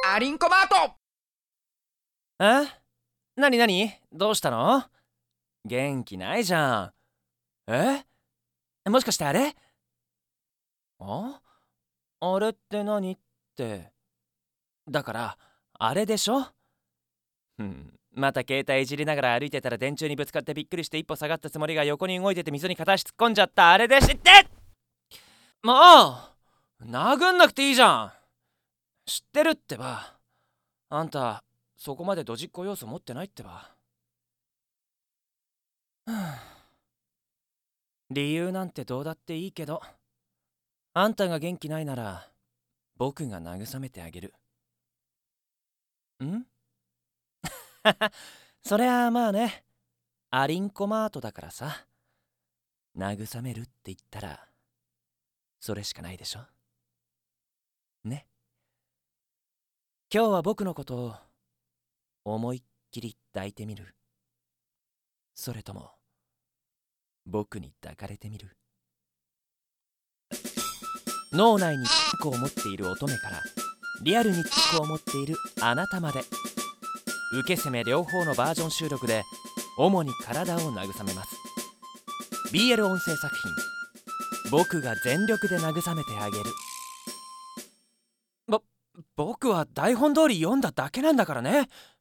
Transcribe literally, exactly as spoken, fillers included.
アリンコマート。 え？なになに？どうしたの？元気ないじゃん。え？もしかしてあれ？あ？あれって何って。だからあれでしょ？うん、また携帯いじりながら歩いてたら電柱にぶつかってびっくりして一歩下がったつもりが横に動いてて溝に片足突っ込んじゃったあれで知って。もう殴んなくていいじゃん。知ってるってば。あんたそこまでドジっ子要素持ってないってば。理由なんてどうだっていいけど、あんたが元気ないなら僕が慰めてあげる。ん？そりゃあまあね、アリンコマートだからさ。慰めるって言ったらそれしかないでしょね。今日は僕のことを思いっきり抱いてみる？それとも僕に抱かれてみる？脳内にチックを持っている乙女からリアルにチックを持っているあなたまで、受け攻め両方のバージョン収録で主に体を慰めます。 ビーエル 音声作品、僕が全力で慰めてあげる。ぼ僕は台本通り読んだだけなんだからね。